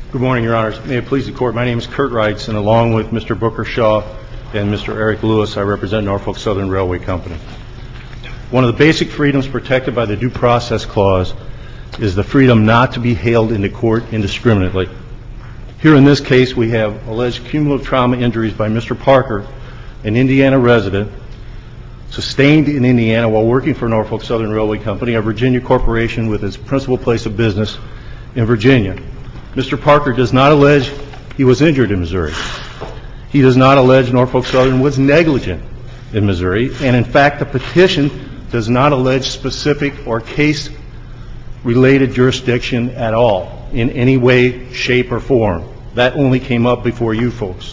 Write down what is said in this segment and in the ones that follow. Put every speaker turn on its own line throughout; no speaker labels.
Good morning, Your Honors. May it please the Court, my name is Kurt Reitz, and along with Mr. Booker Shaw and Mr. Eric Lewis, I represent Norfolk Southern Railway Company. One of the basic freedoms protected by the Due Process Clause is the freedom not to be hailed into court indiscriminately. Here in this case, we have alleged cumulative trauma injuries by Mr. Parker, an Indiana resident, sustained in Indiana while working for Norfolk Southern Railway Company, a Virginia corporation with its principal place of business in Virginia. Mr. Parker does not allege he was injured in Missouri. He does not allege Norfolk Southern was negligent in Missouri, and in fact the petition does not allege specific or case-related jurisdiction at all in any way, shape, or form. That only came up before you folks.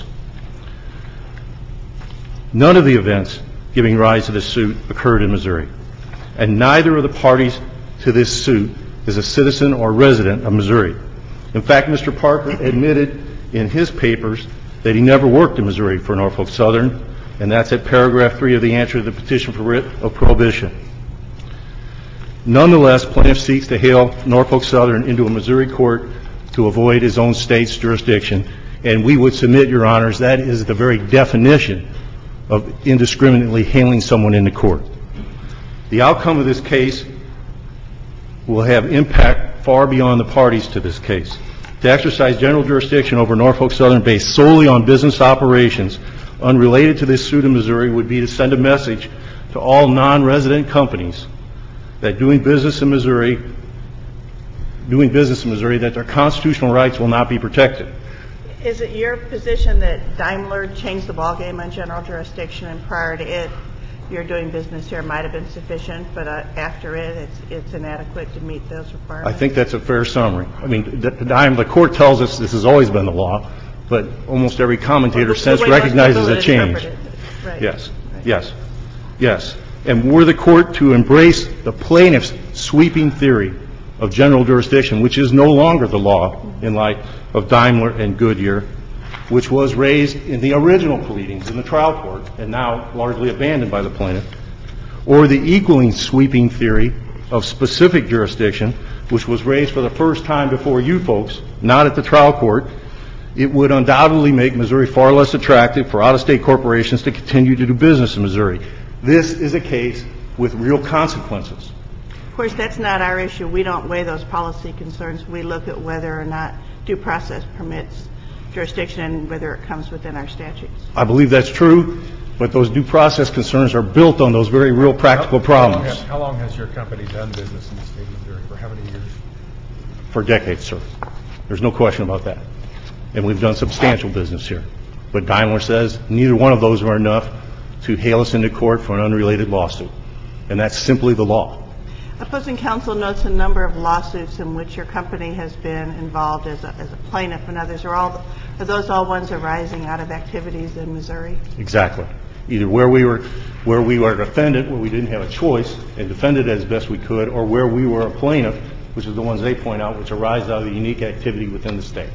None of the events giving rise to this suit occurred in Missouri, and neither of the parties to this suit is a citizen or resident of Missouri. In fact, Mr. Parker admitted in his papers that he never worked in Missouri for Norfolk Southern, and that's at paragraph 3 of the answer to the petition for writ of prohibition. Nonetheless, plaintiff seeks to hail Norfolk Southern into a Missouri court to avoid his own state's jurisdiction, and we would submit, Your Honors, that is the very definition of indiscriminately hailing someone into court. The outcome of this case will have impact far beyond the parties to this case. To exercise general jurisdiction over Norfolk Southern based solely on business operations unrelated to this suit in Missouri would be to send a message to all non-resident companies that doing business in Missouri, that their constitutional rights will not be protected.
Is it your position that Daimler changed the ballgame on general jurisdiction, and prior to it, your doing business here might have been sufficient, but after it, it's inadequate to meet those requirements?
I think that's a fair summary. I mean, the court tells us this has always been the law, but almost every commentator since recognizes a change.
Right.
Yes, right. Yes. And were the court to embrace the plaintiff's sweeping theory of general jurisdiction, which is no longer the law in light of Daimler and Goodyear, which was raised in the original pleadings in the trial court and now largely abandoned by the plaintiff, or the equaling sweeping theory of specific jurisdiction, which was raised for the first time before you folks, not at the trial court, it would undoubtedly make Missouri far less attractive for out-of-state corporations to continue to do business in Missouri. This is a case with real consequences.
Of course, that's not our issue. We don't weigh those policy concerns. We look at whether or not due process permits jurisdiction and whether it comes within our statutes.
I believe that's true, but those due process concerns are built on those very real practical problems.
How long has your company done business in the state of Missouri? For how many years?
For decades, sir. There's no question about that. And we've done substantial business here. But Daimler says neither one of those are enough to hail us into court for an unrelated lawsuit. And that's simply the law.
Opposing counsel notes a number of lawsuits in which your company has been involved as a plaintiff and others. Are those all ones arising out of activities in Missouri?
Exactly. Either where we were defendant, where we didn't have a choice and defended as best we could, or where we were a plaintiff, which is the ones they point out, which arise out of the unique activity within the state.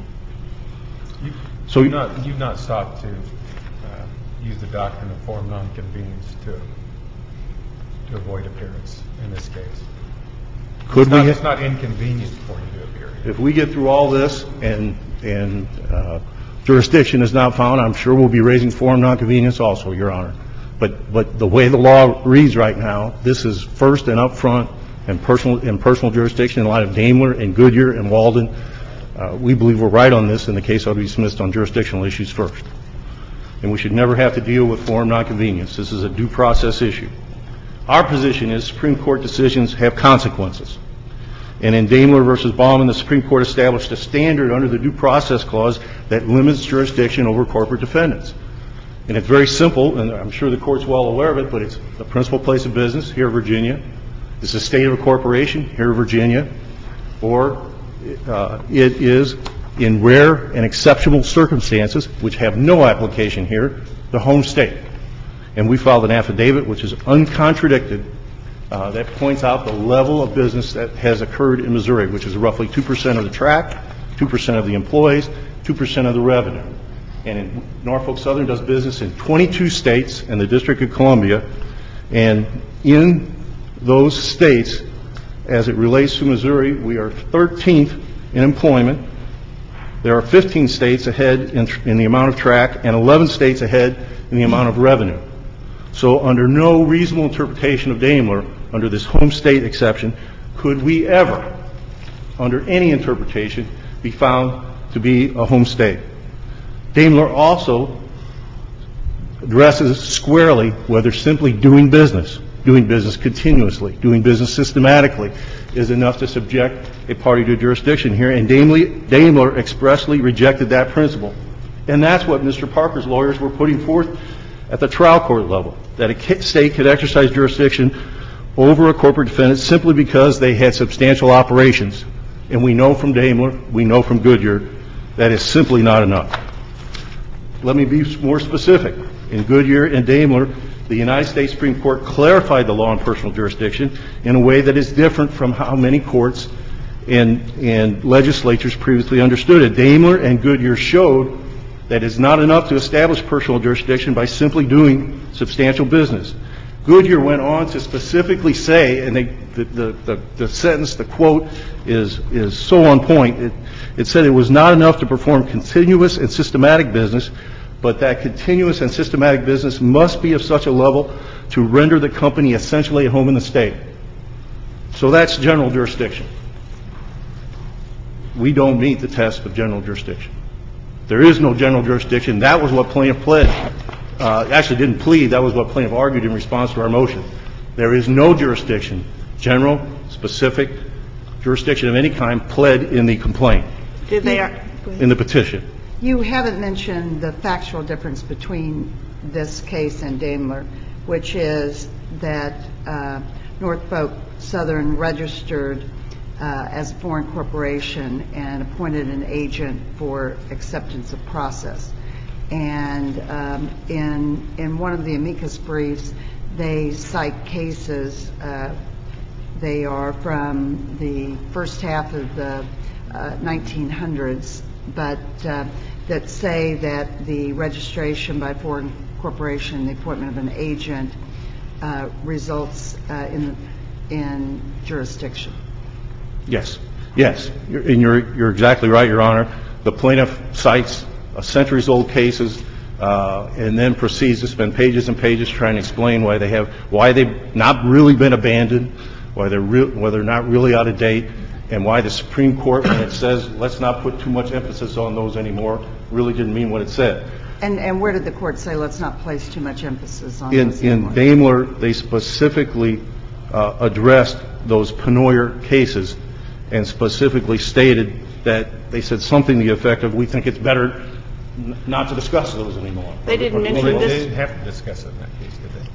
So you've not sought to use the doctrine of forum nonconvenience to avoid appearance in this case? It's not inconvenient for you to appear.
If we get through all this and jurisdiction is not found, I'm sure we'll be raising forum nonconvenience also, Your Honor. But the way the law reads right now, this is first and up front and personal jurisdiction in light of Daimler and Goodyear and Walden. We believe we're right on this, and the case ought to be dismissed on jurisdictional issues first. And we should never have to deal with forum nonconvenience. This is a due process issue. Our position is Supreme Court decisions have consequences. And in Daimler v. Baumann, the Supreme Court established a standard under the Due Process Clause that limits jurisdiction over corporate defendants. And it's very simple, and I'm sure the Court's well aware of it, but it's the principal place of business, here in Virginia. It's the state of a corporation, here in Virginia. Or it is, in rare and exceptional circumstances, which have no application here, the home state. And we filed an affidavit, which is uncontradicted, that points out the level of business that has occurred in Missouri, which is roughly 2% of the tract, 2% of the employees, 2% of the revenue. And Norfolk Southern does business in 22 states and the District of Columbia. And in those states, as it relates to Missouri, we are 13th in employment, There are 15 states ahead in the amount of track and 11 states ahead in the amount of revenue. So under no reasonable interpretation of Daimler, under this home state exception, could we ever, under any interpretation, be found to be a home state. Daimler also addresses squarely whether simply doing business continuously, doing business systematically, is enough to subject a party to jurisdiction here, and Daimler expressly rejected that principle. And that's what Mr. Parker's lawyers were putting forth at the trial court level, that a state could exercise jurisdiction over a corporate defendant simply because they had substantial operations. And we know from Daimler, we know from Goodyear, that is simply not enough. Let me be more specific. In Goodyear and Daimler, the United States Supreme Court clarified the law on personal jurisdiction in a way that is different from how many courts and legislatures previously understood it. Daimler and Goodyear showed that it's not enough to establish personal jurisdiction by simply doing substantial business. Goodyear went on to specifically say, and the sentence, the quote, is so on point. It said it was not enough to perform continuous and systematic business, but that continuous and systematic business must be of such a level to render the company essentially at home in the state. So that's general jurisdiction. We don't meet the test of general jurisdiction. There is no general jurisdiction. That was what plaintiff pled. Actually didn't plead. That was what plaintiff argued in response to our motion. There is no jurisdiction, general, specific jurisdiction of any kind, pled in the complaint. In the petition.
You haven't mentioned the factual difference between this case and Daimler, which is that Norfolk Southern registered as a foreign corporation and appointed an agent for acceptance of process. And in one of the amicus briefs, they cite cases. They are from the first half of the 1900s, but that say that the registration by foreign corporation, the appointment of an agent, results in jurisdiction.
Yes. Yes. And you're exactly right, Your Honor. The plaintiff cites centuries-old cases and then proceeds to spend pages and pages trying to explain why they've not really been abandoned, why they're not really out of date, and why the Supreme Court, when it says let's not put too much emphasis on those anymore, really didn't mean what it said.
And where did the court say let's not place too much emphasis on those anymore?
In Daimler, they specifically addressed those Pennoyer cases and specifically stated that they said something to the effect of, we think it's better not to discuss those anymore.
They didn't mention this.
They didn't have to discuss it in that case, did they?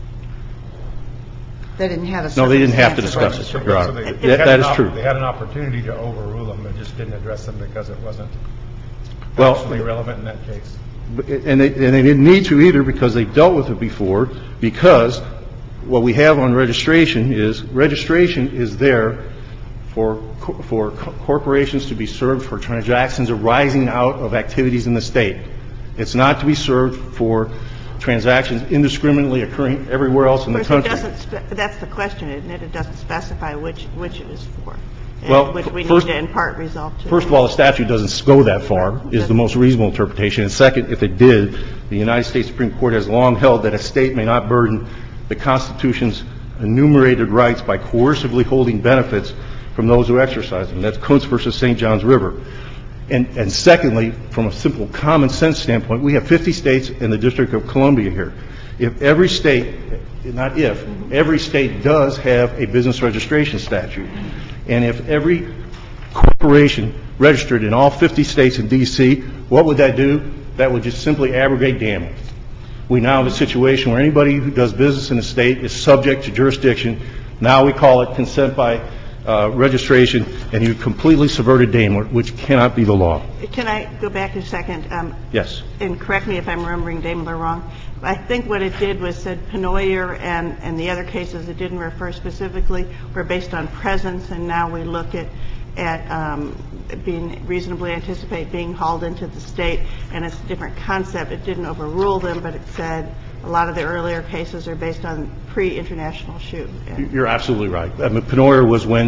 They didn't have a
No, they didn't have to discuss it, Your Honor. That is true.
They had an opportunity to overrule them, but just didn't address them because it wasn't actually relevant in that case.
And they didn't need to either because they dealt with it before, because what we have on registration is there for corporations to be served for transactions arising out of activities in the state. It's not to be served for transactions indiscriminately occurring everywhere else in the country.
That's the question, isn't it? It doesn't specify which it is for, which we need to in part resolve to.
First of all, the statute doesn't go that far, is the most reasonable interpretation. And second, if it did, the United States Supreme Court has long held that a state may not burden the Constitution's enumerated rights by coercively holding benefits from those who exercise them. That's Kuntz versus St. John's River. And secondly, from a simple common sense standpoint, we have 50 states in the District of Columbia here. If every state, not if, every state does have a business registration statute. And if every corporation registered in all 50 states in D.C., what would that do? That would just simply abrogate Daimler. We now have a situation where anybody who does business in a state is subject to jurisdiction. Now we call it consent by registration, and you completely subverted Daimler, which cannot be the law.
Can I go back a second?
Yes.
And correct me if I'm remembering Daimler wrong. I think what it did was said Pennoyer and the other cases it didn't refer specifically were based on presence, and now we look at being reasonably anticipate being hauled into the state, and it's a different concept. It didn't overrule them, but it said a lot of the earlier cases are based on pre-international shoot.
You're absolutely right. I mean, Pennoyer was when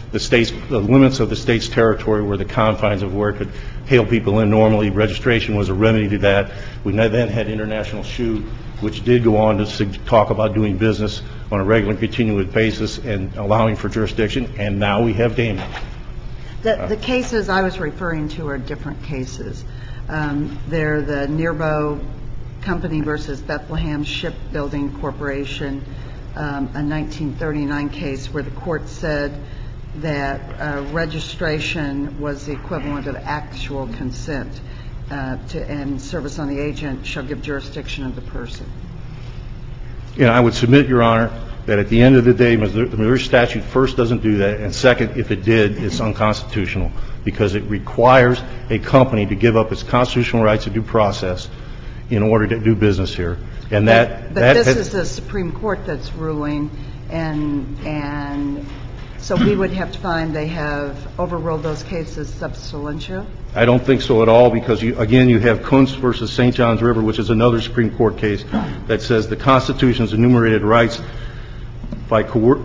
the limits of the state's territory were the confines of where it could hail people in normally. Registration was a remedy to that. We then had International Shoe, which did go on to talk about doing business on a regular and continuous basis and allowing for jurisdiction, and now we have Daimler.
The cases I was referring to are different cases. They're the Nearbo Company versus Bethlehem Shipbuilding Corporation, a 1939 case where the court said that registration was the equivalent of actual consent, and service on the agent shall give jurisdiction of the person.
And I would submit, Your Honor, that at the end of the day, the Missouri statute first doesn't do that, and second, if it did, it's unconstitutional because it requires a company to give up its constitutional rights to due process in order to do business here. And
but this is the Supreme Court that's ruling, and so we would have to find they have overruled those cases sub salientio?
I don't think so at all because, again, you have Kuntz versus St. John's River, which is another Supreme Court case that says the Constitution's enumerated rights by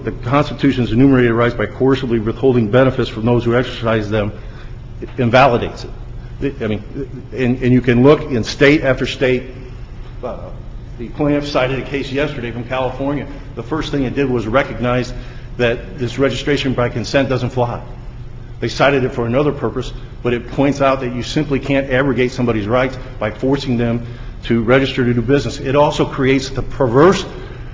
coercively withholding benefits from those who exercise them invalidates it. I mean, and you can look in state after state. The plaintiff cited a case yesterday from California. The first thing it did was recognize that this registration by consent doesn't fly. They cited it for another purpose, but it points out that you simply can't abrogate somebody's rights by forcing them to register to do business. It also creates the perverse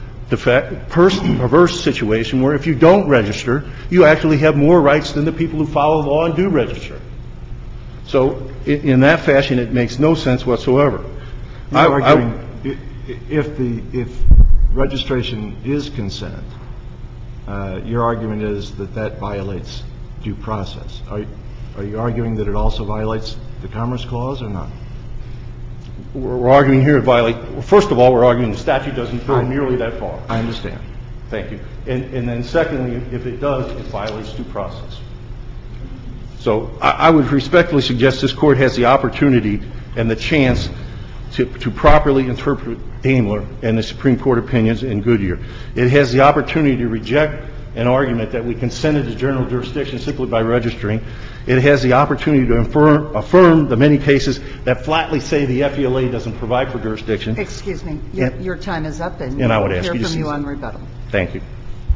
situation where if you don't register, you actually have more rights than the people who follow the law and do register. So in that fashion, it makes no sense whatsoever.
You're arguing if registration is consent, your argument is that violates due process. Are you arguing that it also violates the Commerce Clause or not?
We're arguing here it violates. Well, first of all, we're arguing the statute doesn't go nearly that far.
I understand.
Thank you. And then secondly, if it does, it violates due process. So I would respectfully suggest this Court has the opportunity and the chance to properly interpret Daimler and the Supreme Court opinions in Goodyear. It has the opportunity to reject an argument that we consented to general jurisdiction simply by registering. It has the opportunity to affirm the many cases that flatly say the FELA doesn't provide for jurisdiction.
Excuse me. Your time is up, and
I would ask
we'll
you
hear
to
from you on rebuttal.
Thank you.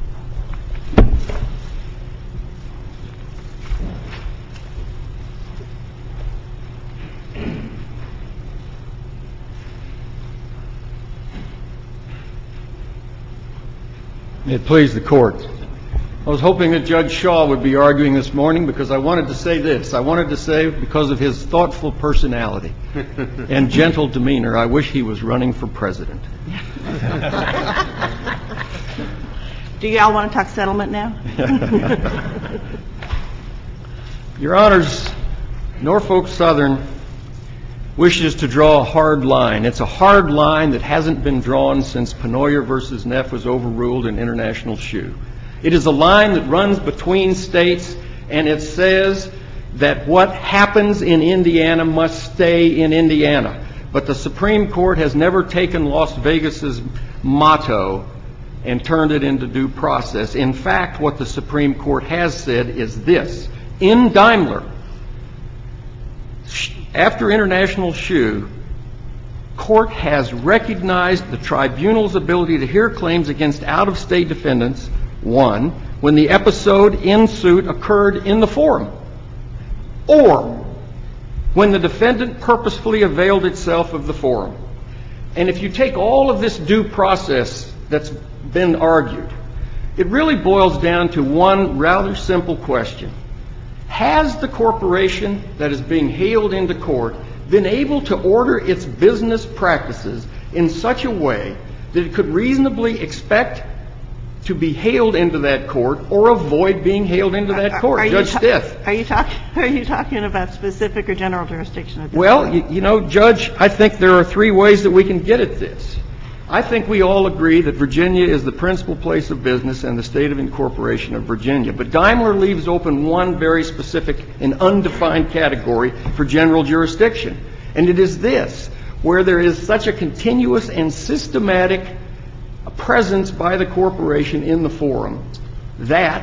May it please the Court. I was hoping that Judge Shaw would be arguing this morning because I wanted to say this. I wanted to say because of his thoughtful personality and gentle demeanor, I wish he was running for president.
Do y'all want to talk settlement now?
Your Honors, Norfolk Southern wishes to draw a hard line. It's a hard line that hasn't been drawn since Pennoyer v. Neff was overruled in International Shoe. It is a line that runs between states, and it says that what happens in Indiana must stay in Indiana. But the Supreme Court has never taken Las Vegas's motto and turned it into due process. In fact, what the Supreme Court has said is this. In Daimler, after International Shoe, court has recognized the tribunal's ability to hear claims against out-of-state defendants, one, when the episode in suit occurred in the forum, or when the defendant purposefully availed itself of the forum. And if you take all of this due process that's been argued, it really boils down to one rather simple question. Has the corporation that is being hailed into court been able to order its business practices in such a way that it could reasonably expect to be hailed into that court or avoid being hailed into that court? Judge Stiff.
Are you talking about specific or general jurisdiction?
Well, you know, Judge, I think there are three ways that we can get at this. I think we all agree that Virginia is the principal place of business and the state of incorporation of Virginia. But Daimler leaves open one very specific and undefined category for general jurisdiction. And it is this, where there is such a continuous and systematic presence by the corporation in the forum that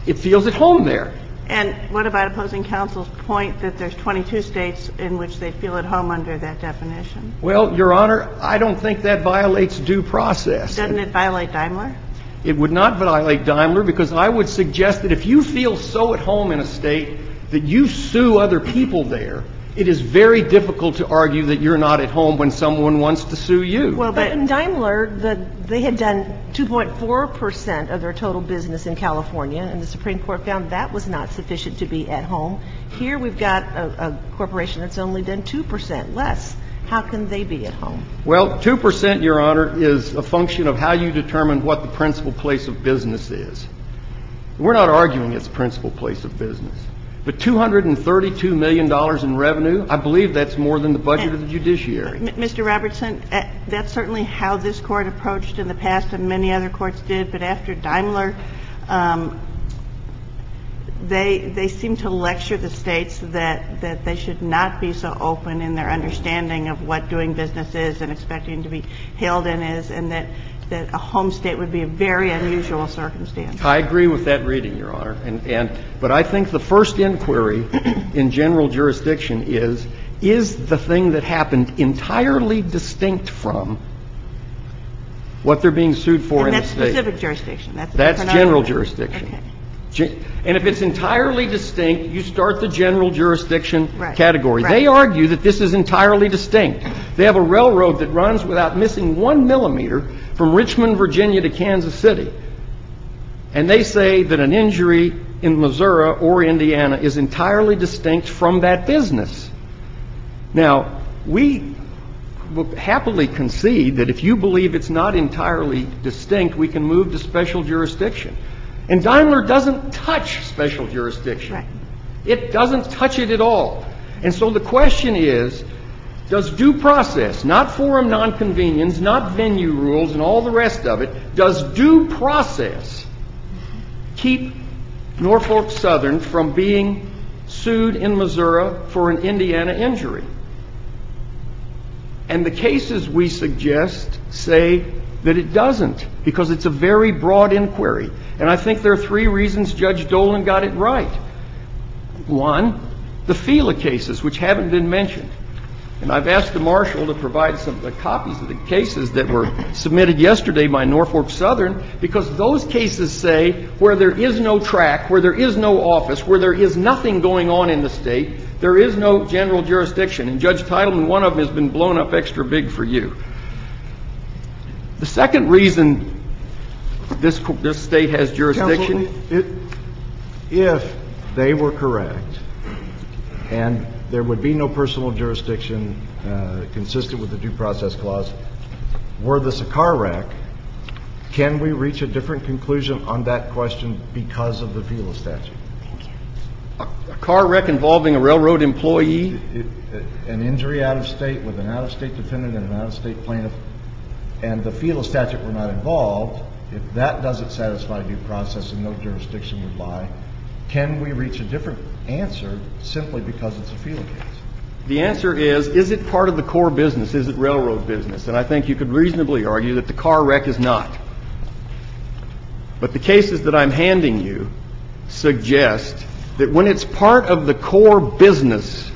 it feels at home there.
And what about opposing counsel's point that there's 22 states in which they feel at home under that definition?
Well, Your Honor, I don't think that violates due process.
Doesn't it violate Daimler?
It would not violate Daimler, because I would suggest that if you feel so at home in a state that you sue other people there, it is very difficult to argue that you're not at home when someone wants to sue you.
Well,
But in Daimler, they had done 2.4% of their total business in California, and the Supreme Court found that was not sufficient to be at home. Here we've got a corporation that's only done 2% less. How can they be at home?
Well, 2%, Your Honor, is a function of how you determine what the principal place of business is. We're not arguing it's principal place of business. But $232 million in revenue, I believe that's more than the budget of the judiciary.
Mr. Robertson, that's certainly how this Court approached in the past, and many other courts did. But after Daimler, they seem to lecture the states that they should not be so open in their understanding of what doing business is and expecting to be hailed in is, and that a home state would be a very unusual circumstance.
I agree with that reading, Your Honor. But I think the first inquiry in general jurisdiction is the thing that happened entirely distinct from what they're being sued for in the state?
And that's specific jurisdiction.
That's general jurisdiction.
Okay.
And if it's entirely distinct, you start the general jurisdiction category.
Right.
They argue that this is entirely distinct. They have a railroad that runs without missing 1 millimeter from Richmond, Virginia to Kansas City. And they say that an injury in Missouri or Indiana is entirely distinct from that business. Now, we will happily concede that if you believe it's not entirely distinct, we can move to special jurisdiction. And Daimler doesn't touch special jurisdiction.
Right.
It doesn't touch it at all. And so the question is, does due process, not forum nonconvenience, not venue rules and all the rest of it, does due process keep Norfolk Southern from being sued in Missouri for an Indiana injury? And the cases we suggest say that it doesn't, because it's a very broad inquiry. And I think there are 3 reasons Judge Dolan got it right. 1, the FILA cases, which haven't been mentioned. And I've asked the marshal to provide some copies of the cases that were submitted yesterday by Norfolk Southern, because those cases say where there is no track, where there is no office, where there is nothing going on in the state, there is no general jurisdiction. And Judge Titleman, one of them has been blown up extra big for you. The second reason this state has jurisdiction.
Counsel, if they were correct and there would be no personal jurisdiction consistent with the Due Process Clause, were this a car wreck, can we reach a different conclusion on that question because of the FILA statute?
A car wreck involving a railroad employee?
An injury out of state with an out-of-state defendant and an out-of-state plaintiff, and the FILA statute were not involved, if that doesn't satisfy due process and no jurisdiction would lie, can we reach a different answer simply because it's a FILA case?
The answer is it part of the core business? Is it railroad business? And I think you could reasonably argue that the car wreck is not. But the cases that I'm handing you suggest that when it's part of the core business,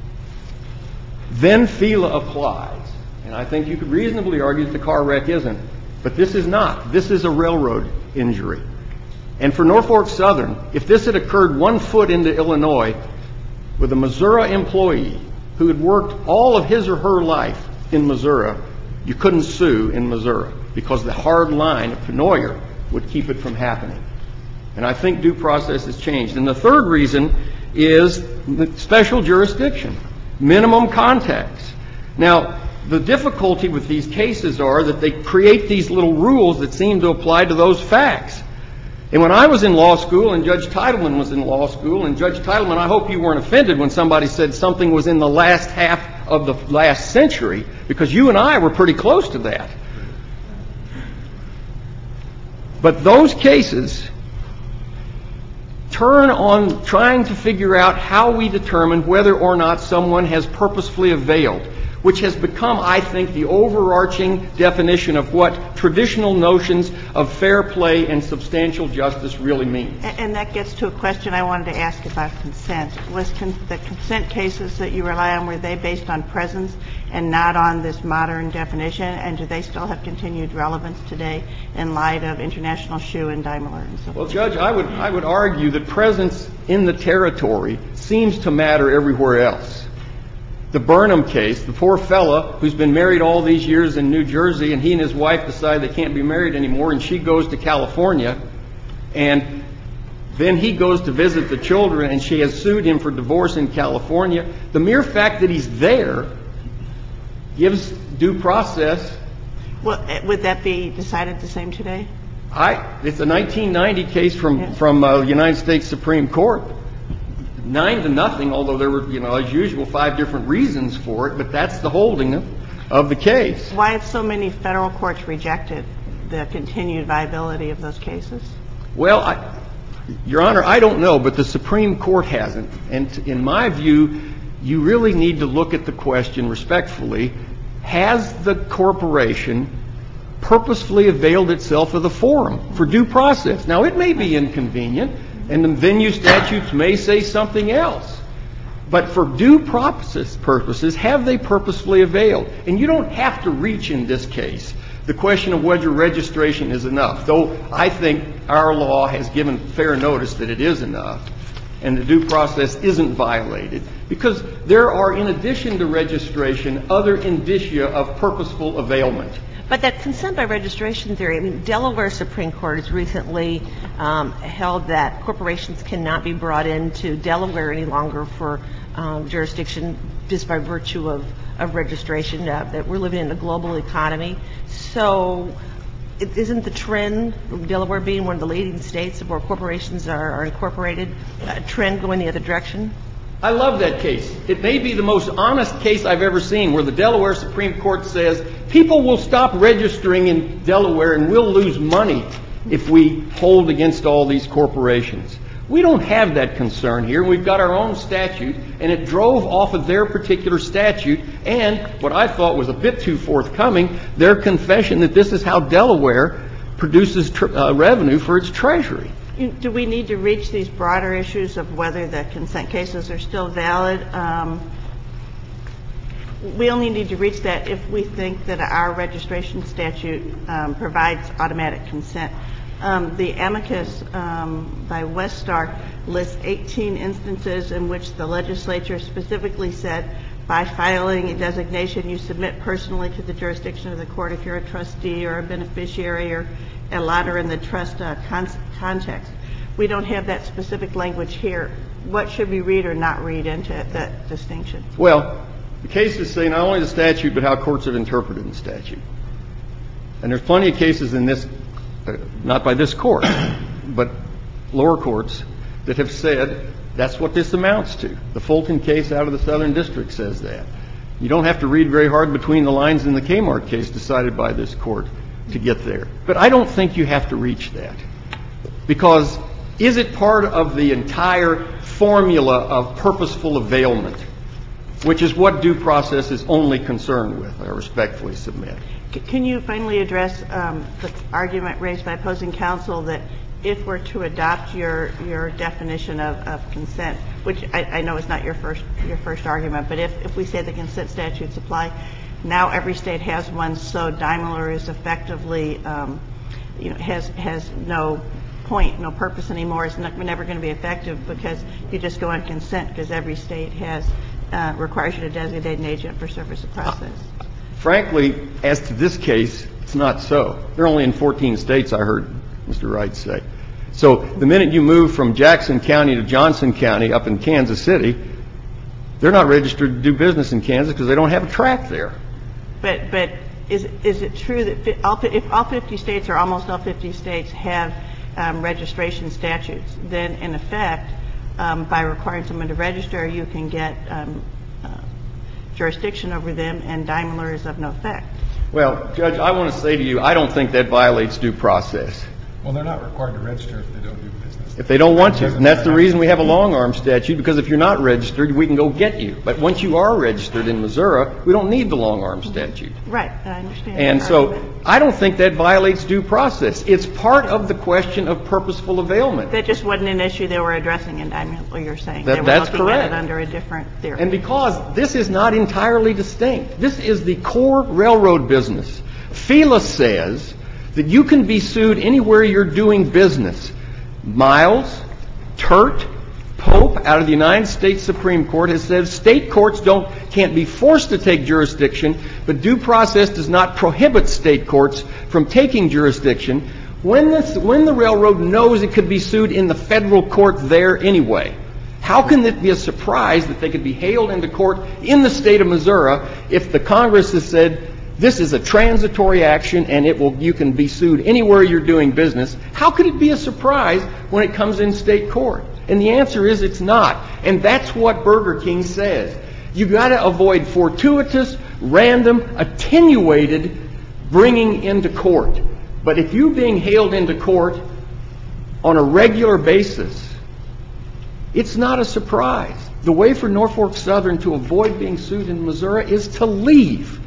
then FILA applies. And I think you could reasonably argue that the car wreck isn't. But this is not. This is a railroad injury. And for Norfolk Southern, if this had occurred 1 foot into Illinois with a Missouri employee who had worked all of his or her life in Missouri, you couldn't sue in Missouri because the hard line of Pennoyer would keep it from happening. And I think due process has changed. And the third reason is the special jurisdiction, minimum contacts. Now, the difficulty with these cases are that they create these little rules that seem to apply to those facts. And when I was in law school and Judge Titleman was in law school, and Judge Titleman, I hope you weren't offended when somebody said something was in the last half of the last century, because you and I were pretty close to that. But those cases turn on trying to figure out how we determine whether or not someone has purposefully availed. which has become, I think, the overarching definition of what traditional notions of fair play and substantial justice really mean.
And that gets to a question I wanted to ask about consent. Was the consent cases that you rely on, were they based on presence and not on this modern definition? And do they still have continued relevance today in light of International Shoe and Daimler and so forth?
Well, Judge, I would argue that presence in the territory seems to matter everywhere else. The Burnham case, the poor fella who's been married all these years in New Jersey, and he and his wife decide they can't be married anymore, and she goes to California, and then he goes to visit the children, and she has sued him for divorce in California. The mere fact that he's there gives due process.
Well, would that be decided the same today?
It's a 1990 case from the United States Supreme Court. 9-0, although there were, as usual, 5 different reasons for it, but that's the holding of the case.
Why have so many federal courts rejected the continued viability of those cases?
Well, Your Honor, I don't know, but the Supreme Court hasn't. And in my view, you really need to look at the question respectfully. Has the corporation purposefully availed itself of the forum for due process? Now, it may be inconvenient, and the venue statutes may say something else. But for due process purposes, have they purposefully availed? And you don't have to reach in this case the question of whether registration is enough, though I think our law has given fair notice that it is enough and the due process isn't violated, because there are, in addition to registration, other indicia of purposeful availment.
But that consent by registration theory, Delaware Supreme Court has recently held that corporations cannot be brought into Delaware any longer for jurisdiction just by virtue of registration, that we're living in a global economy. So isn't the trend, Delaware being one of the leading states where corporations are incorporated, a trend going the other direction?
I love that case. It may be the most honest case I've ever seen, where the Delaware Supreme Court says people will stop registering in Delaware and we'll lose money if we hold against all these corporations. We don't have that concern here. We've got our own statute, and it drove off of their particular statute and what I thought was a bit too forthcoming, their confession that this is how Delaware produces revenue for its treasury.
Do we need to reach these broader issues of whether the consent cases are still valid? We only need to reach that if we think that our registration statute provides automatic consent. The amicus by Westar lists 18 instances in which the legislature specifically said, by filing a designation, you submit personally to the jurisdiction of the court if you're a trustee or a beneficiary or a lotter in the trust context. We don't have that specific language here. What should we read or not read into that distinction?
Well, the cases say not only the statute, but how courts have interpreted the statute. And there's plenty of cases in this, not by this court, but lower courts, that have said that's what this amounts to. The Fulton case out of the Southern District says that. You don't have to read very hard between the lines in the Kmart case decided by this court to get there. But I don't think you have to reach that. Because is it part of the entire formula of purposeful availment, which is what due process is only concerned with, I respectfully submit.
Can you finally address the argument raised by opposing counsel that if we're to adopt your definition of consent, which I know is not your first argument, but if we say the consent statutes apply, now every state has one, so Daimler is effectively, has no point, no purpose anymore. It's never going to be effective because you just go on consent because every state requires you to designate an agent for service of process.
Frankly, as to this case, it's not so. They're only in 14 states, I heard Mr. Wright say. So the minute you move from Jackson County to Johnson County up in Kansas City, they're not registered to do business in Kansas because they don't have a track there.
But is it true that if all 50 states or almost all 50 states have registration statutes, then in effect, by requiring someone to register, you can get jurisdiction over them, and Daimler is of no effect?
Well, Judge, I want to say to you, I don't think that violates due process.
Well, they're not required to register if they don't do business
if they don't want to. And that's the reason we have a long-arm statute, because if you're not registered, we can go get you. But once you are registered in Missouri, we don't need the long-arm statute.
Right, I understand.
And
your
so
argument.
I don't think that violates due process. It's part of the question of purposeful availment.
That just wasn't an issue they were addressing in Daimler, you're saying. They were
That's
looking
correct.
at it under a different theory.
And because this is not entirely distinct, this is the core railroad business. FELA says that you can be sued anywhere you're doing business. Miles, Turt, Pope, out of the United States Supreme Court, has said state courts can't be forced to take jurisdiction, but due process does not prohibit state courts from taking jurisdiction when the railroad knows it could be sued in the federal court there anyway. How can it be a surprise that they could be hailed into court in the state of Missouri if the Congress has said this is a transitory action and you can be sued anywhere you're doing business? How could it be a surprise when it comes in state court? And the answer is it's not. And that's what Burger King says. You've got to avoid fortuitous, random, attenuated bringing into court. But if you're being hailed into court on a regular basis, it's not a surprise. The way for Norfolk Southern to avoid being sued in Missouri is to leave.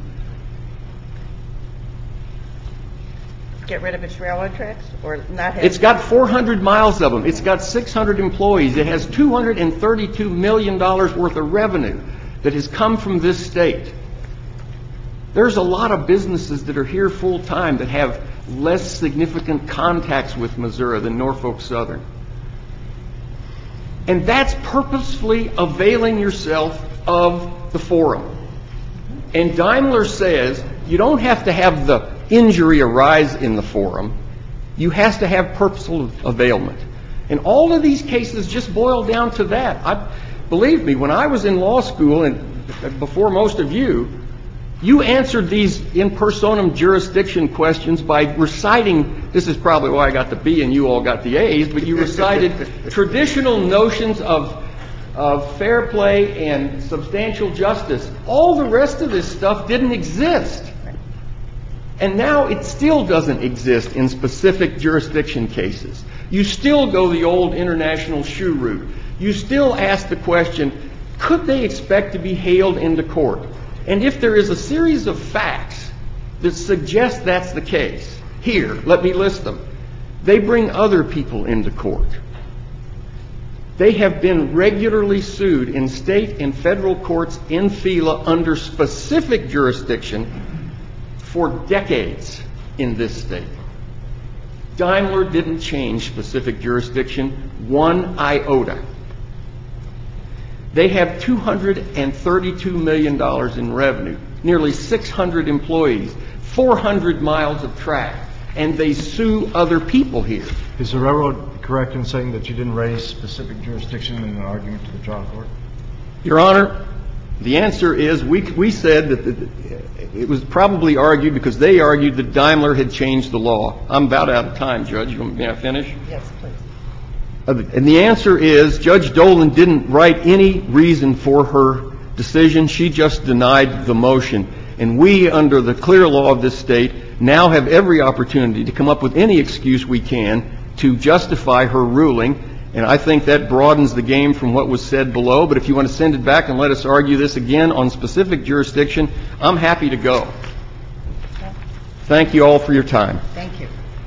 Get rid of its railroad tracks or not have...
It's got 400 miles of them. It's got 600 employees. It has $232 million worth of revenue that has come from this state. There's a lot of businesses that are here full time that have less significant contacts with Missouri than Norfolk Southern. And that's purposefully availing yourself of the forum. And Daimler says you don't have to have the injury arise in the forum. You have to have purposeful availment. And all of these cases just boil down to that. Believe me, when I was in law school, and before most of you, you answered these in personam jurisdiction questions by reciting, this is probably why I got the B and you all got the A's, but you recited traditional notions of fair play and substantial justice. All the rest of this stuff didn't exist. And now it still doesn't exist in specific jurisdiction cases. You still go the old international shoe route. You still ask the question, could they expect to be hailed into court? And if there is a series of facts that suggest that's the case, here, let me list them. They bring other people into court. They have been regularly sued in state and federal courts in FELA under specific jurisdiction for decades in this state. Daimler didn't change specific jurisdiction one iota. They have $232 million in revenue, nearly 600 employees, 400 miles of track, and they sue other people here.
Is the railroad correct in saying that you didn't raise specific jurisdiction in an argument to the trial court?
Your Honor, the answer is we said that it was probably argued because they argued that Daimler had changed the law. I'm about out of time, Judge. May I finish?
Yes, please.
And the answer is Judge Dolan didn't write any reason for her decision. She just denied the motion. And we, under the clear law of this state, now have every opportunity to come up with any excuse we can to justify her ruling. And I think that broadens the game from what was said below. But if you want to send it back and let us argue this again on specific jurisdiction, I'm happy to go. Thank you all for your time.
Thank you.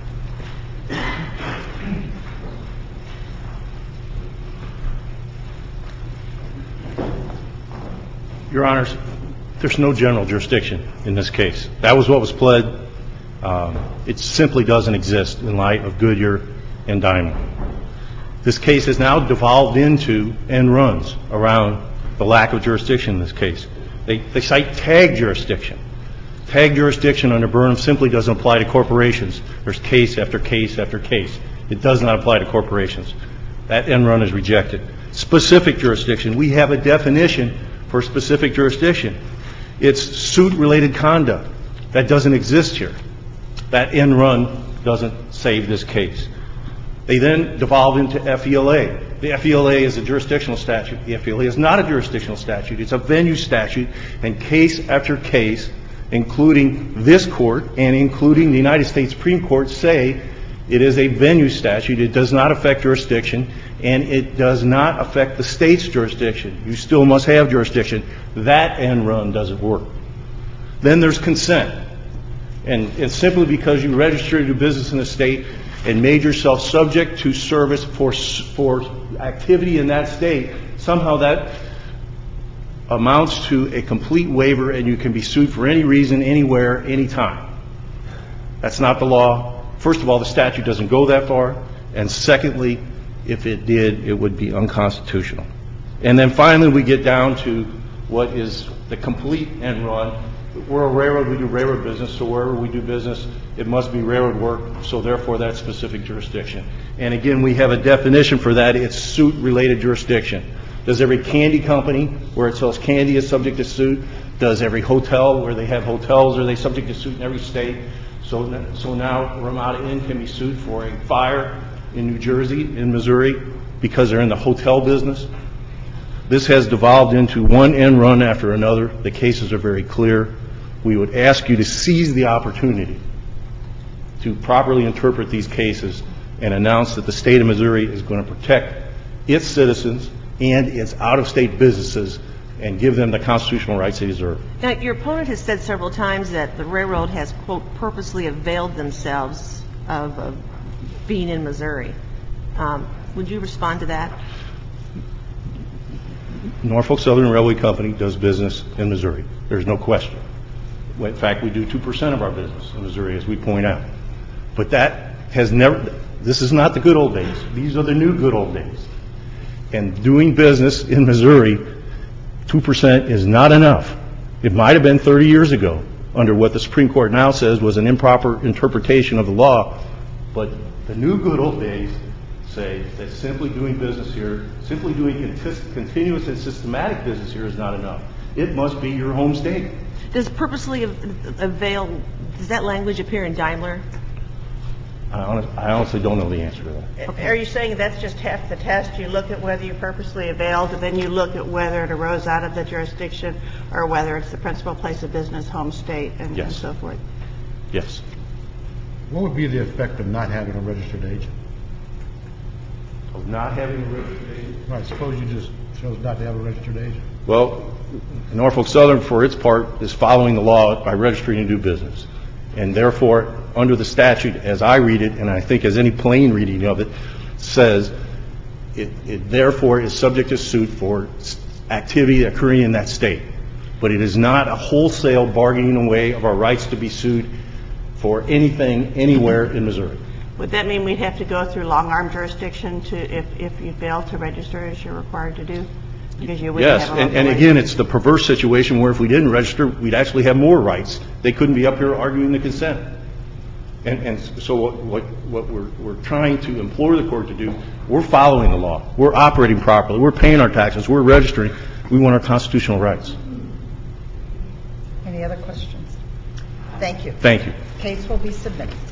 Your Honors, there's no general jurisdiction in this case. That was what was pled. It simply doesn't exist in light of Goodyear and Daimler. This case has now devolved into end runs around the lack of jurisdiction in this case. They cite tag jurisdiction. Tag jurisdiction under Burnham simply doesn't apply to corporations. There's case after case after case. It does not apply to corporations. That end run is rejected. Specific jurisdiction. We have a definition for specific jurisdiction. It's suit-related conduct. That doesn't exist here. That end run doesn't save this case. They then devolve into FELA. The FELA is a jurisdictional statute. The FELA is not a jurisdictional statute. It's a venue statute. And case after case, including this court and including the United States Supreme Court, say It is a venue statute. It does not affect jurisdiction, and it does not affect the state's jurisdiction. You still must have jurisdiction. That end run doesn't work. Then there's consent. And simply because you registered to do business in the state and made yourself subject to service for activity in that state, somehow that amounts to a complete waiver, and you can be sued for any reason, anywhere, anytime. That's not the law. First of all, the statute doesn't go that far. And secondly, if it did, it would be unconstitutional. And then finally, we get down to what is the complete end run. We're a railroad. We do railroad business. So wherever we do business, it must be railroad work. So therefore, that's specific jurisdiction. And again, we have a definition for that. It's suit-related jurisdiction. Does every candy company where it sells candy is subject to suit? Does every hotel where they have hotels, are they subject to suit in every state? So now Ramada Inn can be sued for a fire in New Jersey, in Missouri, because they're in the hotel business. This has devolved into one end run after another. The cases are very clear. We would ask you to seize the opportunity to properly interpret these cases and announce that the state of Missouri is going to protect its citizens and its out-of-state businesses and give them the constitutional rights they deserve.
Now, your opponent has said several times that the railroad has, quote, purposely availed themselves of being in Missouri. Would you respond to that?
Norfolk Southern Railway Company does business in Missouri. There's no question. In fact, we do 2% of our business in Missouri, as we point out. But that has never – this is not the good old days. These are the new good old days. And doing business in Missouri, 2% is not enough. It might have been 30 years ago under what the Supreme Court now says was an improper interpretation of the law. But the new good old days say that simply doing business here, simply doing continuous and systematic business here is not enough. It must be your home state.
Does purposely avail, does that language appear in Daimler?
I honestly don't know the answer to that.
Okay. Are you saying that's just half the test? You look at whether you purposely availed, and then you look at whether it arose out of the jurisdiction or whether it's the principal place of business, home state, and so forth?
Yes.
What would be the effect of not having a registered agent?
Of not having a registered agent?
Right. Suppose you just chose not to have a registered agent.
Well, Norfolk Southern, for its part, is following the law by registering to do business. And therefore, under the statute, as I read it, and I think as any plain reading of it says, it therefore is subject to suit for activity occurring in that state. But it is not a wholesale bargaining away of our rights to be sued for anything anywhere in Missouri.
Would that mean we'd have to go through long-arm jurisdiction if you fail to register as you're required to do? Because you wouldn't
Yes,
have a
and again, it's the perverse situation where if we didn't register, we'd actually have more rights. They couldn't be up here arguing the consent. And so what we're trying to implore the court to do, we're following the law. We're operating properly. We're paying our taxes. We're registering. We want our constitutional rights.
Any other questions? Thank you.
Thank you.
Case will be submitted.